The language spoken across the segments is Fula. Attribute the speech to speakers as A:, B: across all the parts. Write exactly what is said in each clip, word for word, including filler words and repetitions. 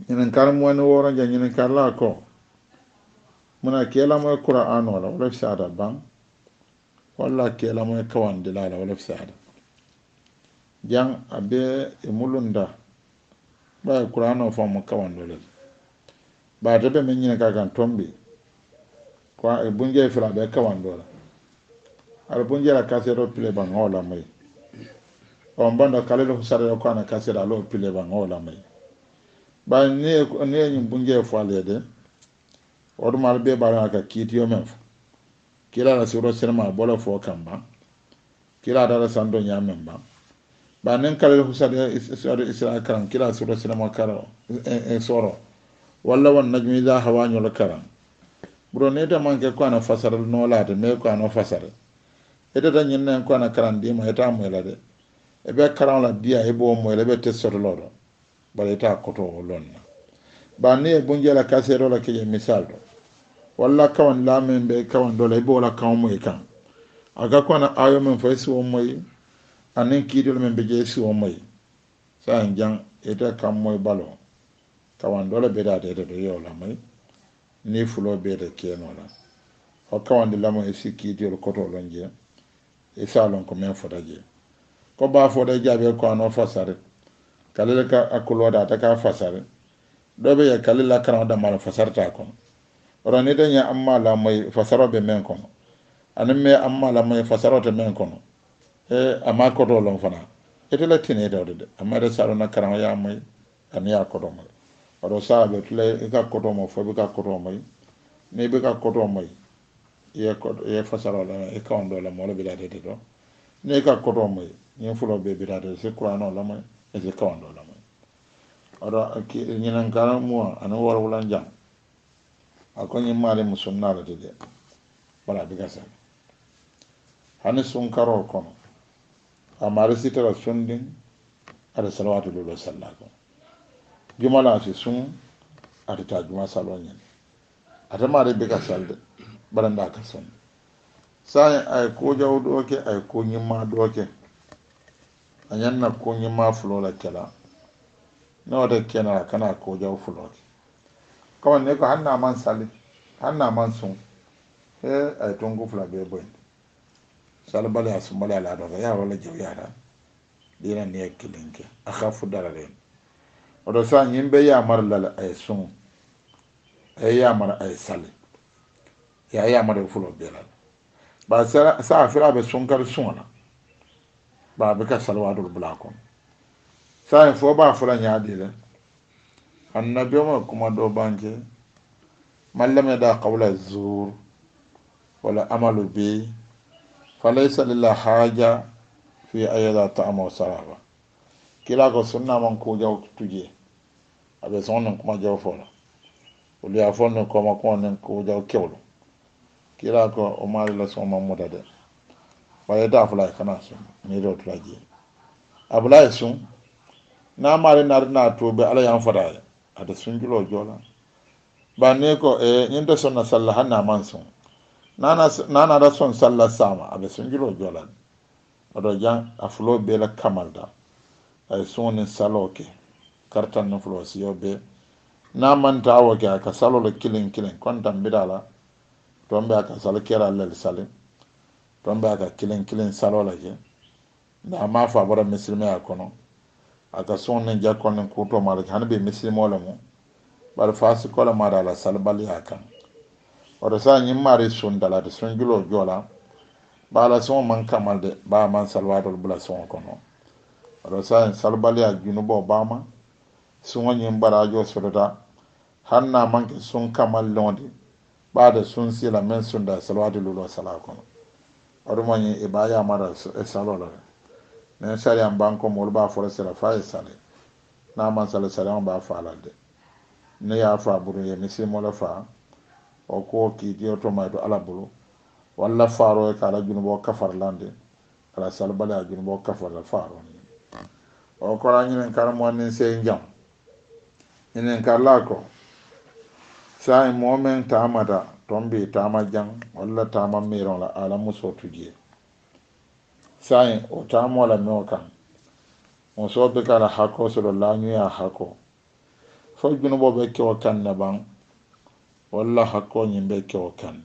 A: ñinen kar mo ni woro ja ñinen kar la ko muna kela mo qur'an wala wala sada ban walla kela mo kawande la wala sada jang abe e mulunda ba qur'an o fam kawando le ba de be men ñinen ka kan tombi ko e bunje fila be kawando la ar bunje la kasero pile ban hola mai on banda kalelo sare ko ana kasera lo pile ban hola mai ba ne ne ñin bunje fo alede oɗum ala be ɓaɗa ka kiitiyo men fo kila la suro sinema bola fo kamba kila dara sando ñamen ba ba nen kala husade isra karam kila suro sinema kara e soro walla won najmi da hawañol karam ɓuro neta manque ko ana fasara no laade mais ko ano fasare etata ñinnen ko ana karan dima eta moyla de eɓe karan la diya heɓo moyla eɓe testotoloɗo baɗa eta koto o lonna ba ni e bunjela kaserola keƴe misal ɗo walla kawan lamen be kawan dole bo la kawan moy kan aga ko na ayo men fa si o moy anen kidol men be je si o moy sa jang eta kam moy balo kawan dole be da de do yo la moy ni fulo be de keno la o kawan de lamo e si kidol ko to lonje e salon ko men foda je ko ba foda jabe ko no fasare kalele ka akulo da ta ka fasare dobe ya kalila kan da mal fasarta ko ora ne danya amma la mai fasaro be men kono anin me amma la mai fasaro te men kono e amma ko do lon fana ete la tine do de amma da saro na karam ya mai ani ya ko do mai oro sa be tle e ka ko do mo fo be ka ko do mai ne be ka ko do mai ye ko ye fasaro la e ka on do la mo le be da de do ne ka ko do mai ni fulo be be da de se qur'ano la mai e se ka on do la mai oro ki ni nan karam mo an wor wulan jam akonyi mali musunnala de wala biga sa hani sun karo kono amari sitara sundin ada salawatu lolo sallako jumala si sun ada ta juma salonyen ada mari biga salde baranda ka son sai ay ko jawdo ke ay ko nyima do ke anyanna ko nyima fulola kala no de kena kana ko jaw fulola kawan ne ko hanna man sali hanna man sun e ay tongo fula be boy sala bale asumale ala do ya wala jew yara dina ne kilinke akhafu darare odo sa nyimbe ya mar lala ay sun ay ya mar ay sali ya ya mar fulo be la ba sa sa afira be sun kar sunna ba be ka salwadul bulakon sa fo ba fula nyaadi le annabi ma kuma do banke mallama da qawla zur wala amalu bi falaysa lillahi haja fi ayada ta'ama wa saraba kila ko sunna man ko jaw tuje abe sonon kuma jaw fola wala ya fonno ko ma ko nen ko jaw kewlo kila ko o mari la soma mudade waye da fula kana sun ni do tulaji abulay sun na mari nar na to be ala yan fada ada sunjulo jola ba ne ko e nyinde sonna sallah hanna man sun nana nana da son sallah sama ada sunjulo jola odo jan afulo be la kamalda ay sonni saloke kartan no flo si yobe na man tawo ke aka salo le kilin kilin kontan bidala tombe aka salo kera lel sale tombe aka kilin kilin salo la ke na ma fa bara muslimi akono aka sonne jakkonne kuto mara hanbe muslimo la mo bar fasi kola mara la salbali hakan odo sa nyim mari sundala de sunjulo jola bala son man kamalde ba man salwadol bula son kono odo sa salbali a junubo bama sungo nyim barajo sododa hanna man ke sun kamal londi ba da sun sila men sunda salwadul lo sala kono odo mani e baya mara e salola ne sari am banko mo ba fora sala fa e sale na man sala sala ba fa alade ne ya fa buru ye misi mo la fa o ko ki di automato ala bulu walla faro e kala junubo kafar lande kala salbala junubo kafar la faro ni o ko la nyinen kar mo nen se njam nyinen kar la ko sai momen tamada tombi tama jang walla tama miron la ala muso tuje sai o tamo la no kan on so be kala hako so la nyu ya hako fo junubo be kewo kanne ban walla hakko ñimbe kewo kanne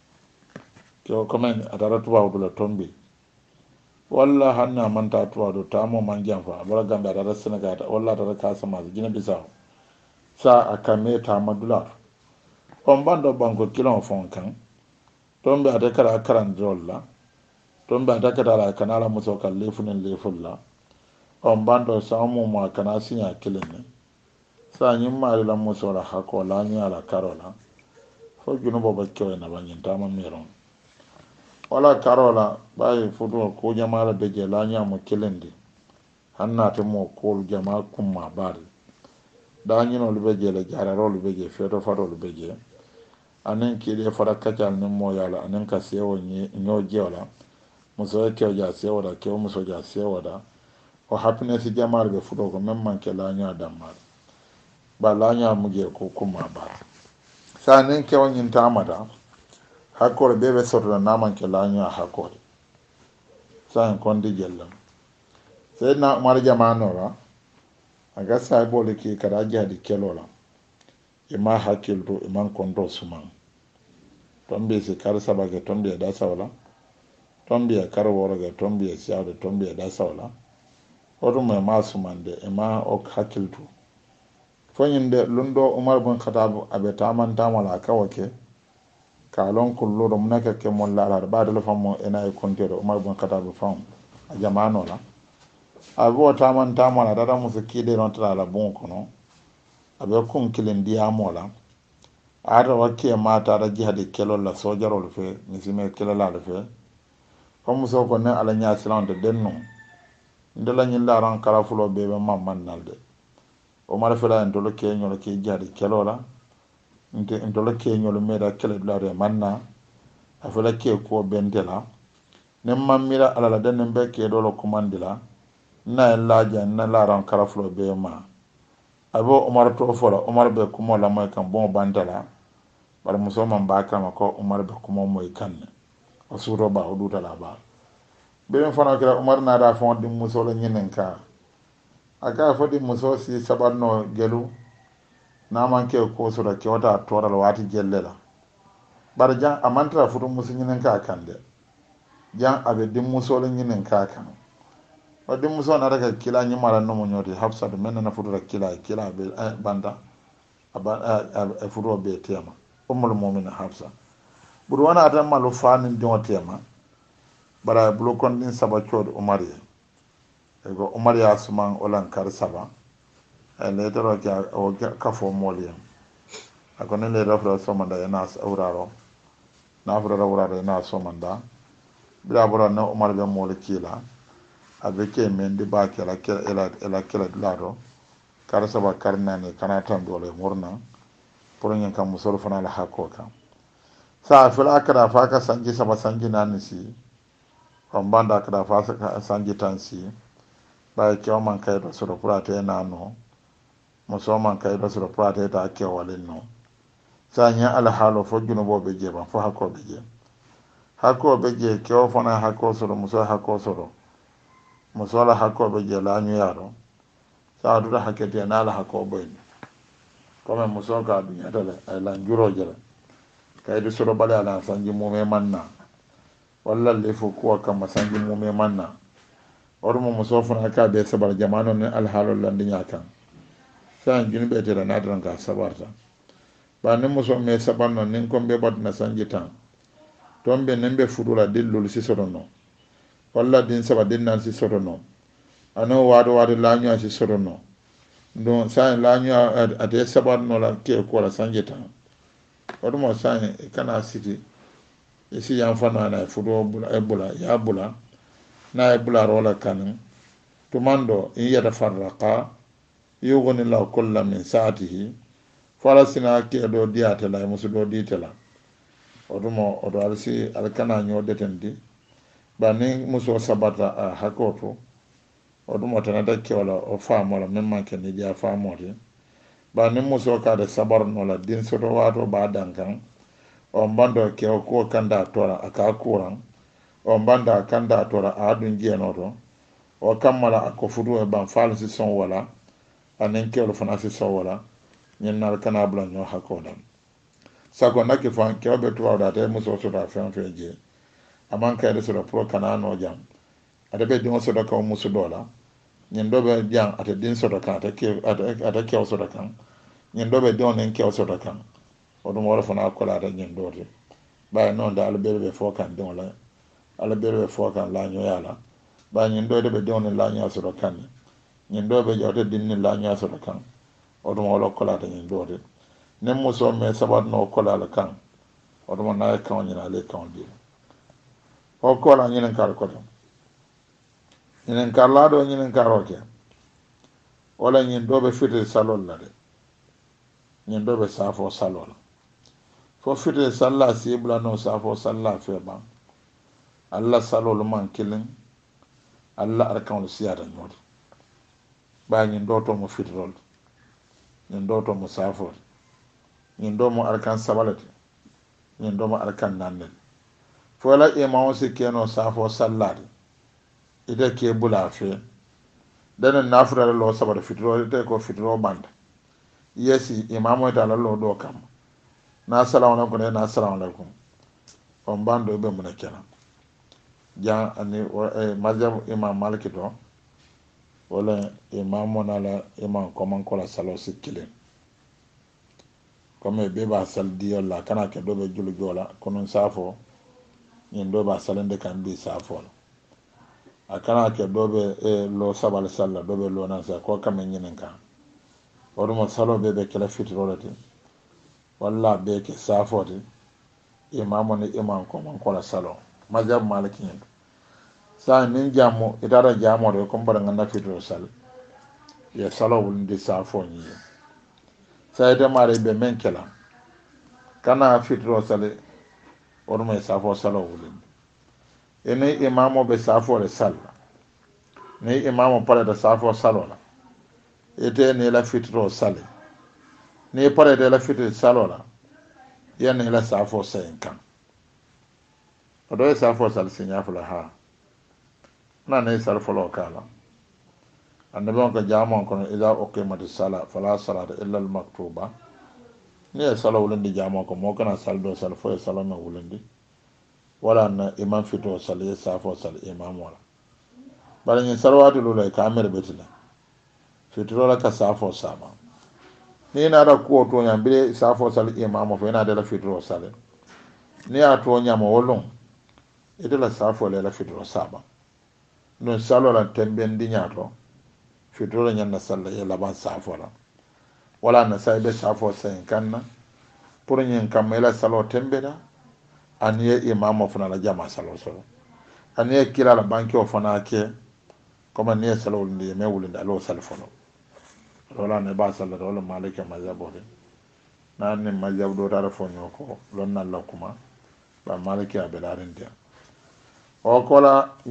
A: kewo komen atara tubabu bula tombi walla hanna manta tuwa do tamo man janfa bala gambe atara senegal walla atara kasamase jina bisaw sa akame tama dular on bando banko kilon fon kan tombe ata kara karandirol la tombe ata katala kanala muso kan lefunen lefulla on bando samu mo kana sinya kilin sa ñim maari la muso la hako la ñala karola fo junubo be kewo na banyin tama miron wala karola bayi futu ko jamala beje la ñamo kilindi hannate mo kol jama kumma bari da ñinolu beje le jararolu beje feto fatolu beje anen kiide fara kacal nin mo yala anen ka sewo ño jewla muso e kew ja sewoda kew muso ja sewoda o happiness jamare be futo ko même manke la ña dammal ba la ña muje ko kumma bari sa nen kew ñin tamata hakkore ɓe ɓe sotoɗa namanke laño a hakkore sa en kondi jellam seydna umar jamanora aga saybole ki kada jahdi kelola ima hakkilto iman konto suman ton mbiye si kar sabake ton mbiye da sawla ton mbiye kar woroge ton mbiye siyawde ton mbiye da sawla hotumo e ma sumande ima o hakkiltu foñinde lundo umar bun khatabu aɓe tamantamola kawake kalon kulluɗo munake ke mon laalaɗo ɓaadelo fammo ena e contére umar bun khatabu fam a jamanola aɓe o tamantamola tata muso kiiɗe non tata ala bon kono aɓe kun kilin ndiyamola aata wakki e mata aɗa jihade kelolla sojarol fe misime kelolale fe fam muso ko ne ala ñasilante den num ndela ñillaran kala fulo ɓeɓe mammannalde umar fela en tolo keñolo ki jihade kelola nte ntolo keñolu meeda kele dulare manna a fela ke ko bentela nen mammira alala den nen be ke dolo kumandila na en laaja na laran karafulo be ma abo umar to fola umar be kumo la moy kan bon bantala bar muso man ba kama ko umar be kumo moy kanne o suro ba o dutala ba be en fana kira umar na da fon di muso la nyinen ka aka fodi muso si sabarno gelu namanke ko soda kewta toral wati jellela bar jan amantara futu musu ñinen ka kande jan abe dimmuso le ñinen ka kan o dimmuso na daga kila ñimara no mo ñoti hafsa de men na futu kila kila be banda aba e futu be tema ummul mu'minin hafsa buru wana atan malu fanin don tema bara bulu kon din saba chod umar ye ego umar ya suman olan kar saba le toro ka o ka fo moliya akone le rafra somanda yana awraro na afra awraro yana somanda bila bora na umar be mol kila abe ke men di ba kala kala ela ela kala laro kar saba karna ne kana tan dole murna pour nyen kam musol fana la hakko kam sa fila akara fa ka sanji saba sanji nanisi on banda akara fa sanji tansi ba ke o man kay do so purate na no muso man kay do so purate ta ke walen no sa nya ala halo fo junubo be je ban fo hakko be je hakko be je ke o fana hakko so muso hakko so muso la hakko be je la nyu yaro sa du da hakkete na la hakko be comme muso ka dunya dala ay la njuro jala kay du so bale ala sanji mume manna walla le fo ko kam sanji mume manna ormo muso fana ka be sabar jamano ne al halo landinya kan san juni be tera na dran ka sabarta ba ne muso me sabarno nin ko be bot na sanji tan tombe nembe fudula dillul si sotono walla din saba din nan si sotono ano wado wado lanyo si sotono don sa lanyo ade sabarno la ke ko la sanji tan ormo sa kana siti isi yan fana na fudo bula e bula ya bula na e bula rola kan tumando in yata farraqa yugoni la kullu min saatihi falasina ke do diata la musu do ditela odumo odo alsi alkana nyo detendi bani muso sabata a hakoto odumo tanata ke wala o famo la memma ke ni dia famo ri bani muso ka de sabar no la din soto wato ba dankan on bando ke ko kanda tora aka kuran on banda kanda tora adun jenoto o kammala ko fudu e ban falsi son wala anen ke o fana si son wala ñin nal kana bula ñoo hakkoo dam sago nakki fan kewɓe tuwawɗa te muso soda fen fe je aman kayde soda pour kana no jam ata ɓe diŋo soda kaw musu ɗola ñin ɗo ɓe jan ata din soda kan ata kew soda kan ñin ɗo ɓe diŋo nin kew soda kan oɗum wala fana kolata ñin ɗote ɓawi noon de ala ɓeɗo ɓe fo kan diŋo la ala ɓeɗo ɓe fo kan lañoyala ɓawi ñin ɗo de ɓe diŋo nin lañoya soda kanne ñin ɗo ɓe jawte din nin lañoya soda kan oɗum wala kolata ñin ɗote nin muso me sabatno kolala kan oɗuma naye kaŋo ñina ale kaŋo di o kola ñinin kar koto ñinin kar laaɗo ñinin karo ke wala ñin ɗo ɓe fiti salol la de ñin ɗo ɓe safo salola fo fiti salla sibla no safo salla fe ɓan allah salol man kilin allah arkaŋol siyata ñooti ɓa ñin ɗo to mo fitirol ñin ɗo to mo safode ñin ɗo mo arkan sabalete ñin ɗo mo arkan nannel fo la imamo si keno safo sallade ite ke bula fe denen nafurare lo sabata fitiro ite ko fitiro banda yesi imamo ita la lo ɗo kam na salamu aleykum ne na salamu aleykum on bando ɓe mune kenan jan ani mazhab imam maliki to wala imam monala imam koman kola salo sikkilin comme ɓe ɓa sal diyolla kana ke ɗo ɓe julu jola konon safo ñin ɗo ɓa salinde kan mbi safola a kana ke ɗo ɓe e lo sabal salla ɗo ɓe lonansa ko kame ñinin kan oɗuma salo ɓe ɓe kela fitirolete walla ɓe ke safote imamo ni imam koman kola salo mazhab maliki ñin sa nin jammo itata jamode comme mbaɗa ganda fitiro sal ye salo wulindi safo ñiye sayde maɗa ɓe men kela kana fitiro sale oɗuma e safo salo wulindi eni imamo ɓe safore salla ni imamo pareta safo salola ite ni la fitiro sale ni pareta la fitiri salola yenni la safo sayin kan oɗo e safo sal siñafula ha nane sal folo kala annabi on ko jamon kono ida uqimati sala fala salata illa al maktuba ni e salo wulindi jamon ko mo kana sal do sal fo e salo no wulindi wala na imam fito sal ye safo sal imam wala bala ñin salawatu lula ka amere betile fitirola ka safo sama ni naata kuwo toña mbire safo sal imam fo ina dela fitiro sale ni a toñama wolon itela safo lela fitiro saba non salola tembendi ñato fitiro ñanna salla ye laban safola wala na saybe safo sayin kanna pour ñin kamma ila salo tembeda aniye imamo fana la jama salo solo aniye kila la banki o fana ke comme niye salo wulindi me wulindi alo sal folo wala ne ba salla wala malike mazhabode nan ni mazhab do tara fo ñoko lon nalla kuma ba malike abelarin dia o kola